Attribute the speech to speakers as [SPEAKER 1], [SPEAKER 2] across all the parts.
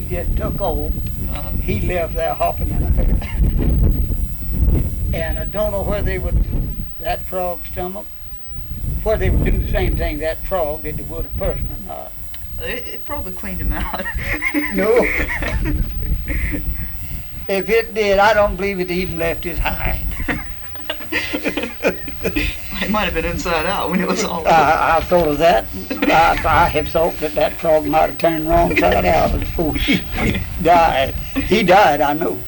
[SPEAKER 1] just took off. He left there hopping in a hurry. And I don't know whether they would, that frog's stomach, whether they would do the same thing that frog that they would a person or not.
[SPEAKER 2] It probably cleaned him out.
[SPEAKER 1] No. If it did, I don't believe it even left his hide.
[SPEAKER 2] It might have been inside out when it was all
[SPEAKER 1] I thought of that. I have thought that frog might have turned wrong side out before he died. He died, I know.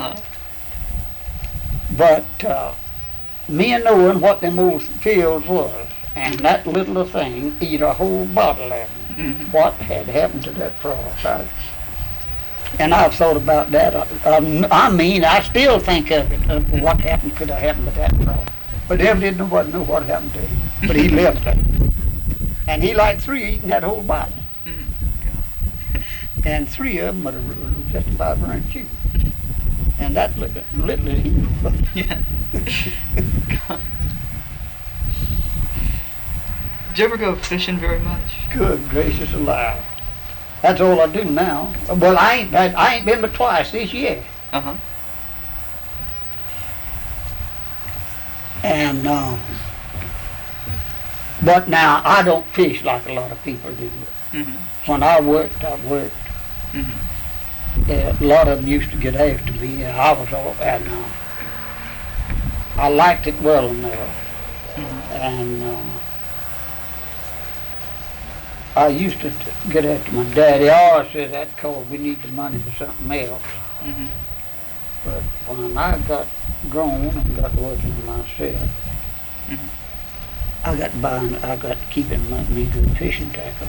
[SPEAKER 1] But me and knowing what them old fields was, and that little thing eat a whole bottle of them. What had happened to that frog? And I've thought about that. I mean, I still think of it, what could have happened to that frog. But evidently nobody knew what happened to him. But he left it. And he like 3 eating that whole bottle. And 3 of them would have just about run you. And that little is evil.
[SPEAKER 2] Yeah. Did you ever go fishing very much?
[SPEAKER 1] Good gracious alive. That's all I do now. Well, I ain't been but twice this year. And but now I don't fish like a lot of people do. When I worked. A lot of them used to get after me. I was all and I liked it well enough. And I used to get after my daddy. I always said that because we need the money for something else. But when I got grown and got working for myself, I got keeping me good fishing tackles.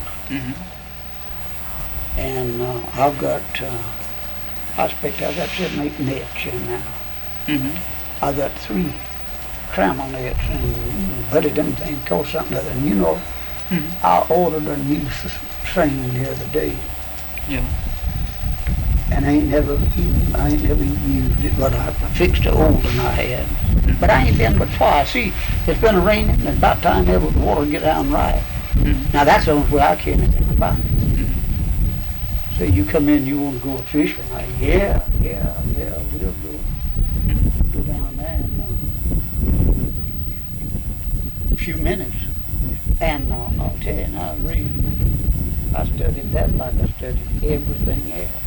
[SPEAKER 1] And I've got, I expect I've got 7, 8 nets in now. I got 3 trammel nets, and buddy, them things cost something other. And you know, I ordered a new string the other day. And I ain't never even used it, but I fixed the old one I had. But I ain't been but twice. See, it's been raining, and it's about time the water get down right. Now that's the only way I care anything about it. So you come in, you want to go fishing? Yeah, we'll go down there in a few minutes. And I'll tell you now, really, I studied that like I studied everything else.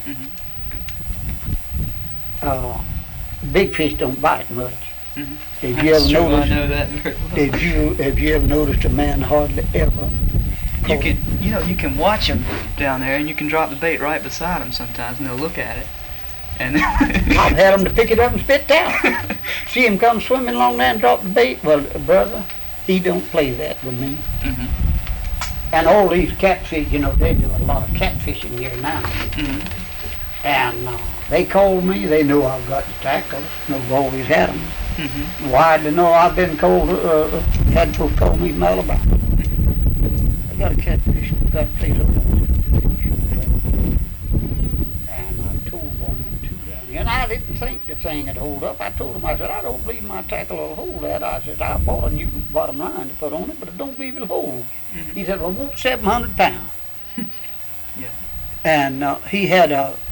[SPEAKER 1] Big fish don't bite much. Have you ever noticed?
[SPEAKER 2] I know that very well.
[SPEAKER 1] Have you ever noticed a man hardly ever?
[SPEAKER 2] You can watch them down there, and you can drop the bait right beside them sometimes, and they'll look at it. And
[SPEAKER 1] I've had them to pick it up and spit it out. See him come swimming along there and drop the bait. Well, brother, he don't play that with me. And all these catfish, you know, they do a lot of catfishing here now. And they call me. They know I've got the tackles. I've always had them. Why do they know I've been called? Had folks call me from Alabama. I got a catfish. Got a place over there. And I told one and 2 down here. And I didn't think the thing would hold up. I told him, I said, I don't believe my tackle will hold that. I said, I bought a new bottom line to put on it, but I don't believe it'll hold. He said, well, I want 700 pounds. And he had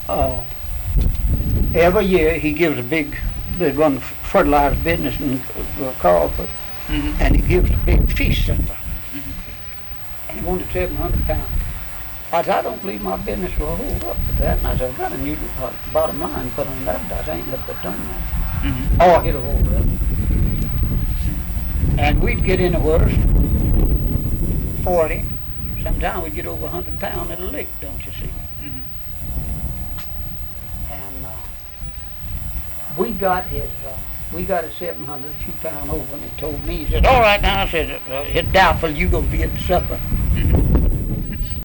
[SPEAKER 1] every year he gives they run fertilizer business in Carlford, and he gives a big fish center. And he wanted 700 pounds. I said, I don't believe my business will hold up to that. And I said, I've got a new bottom line put on that. I ain't never put on that. Oh, it'll hold up. And we'd get in the worst, 40. Sometimes we'd get over 100 pounds at a lick, don't you see? And we got his 700, a few pounds over, and he told me, he said, all right now, I said, it's doubtful you gonna be at the supper.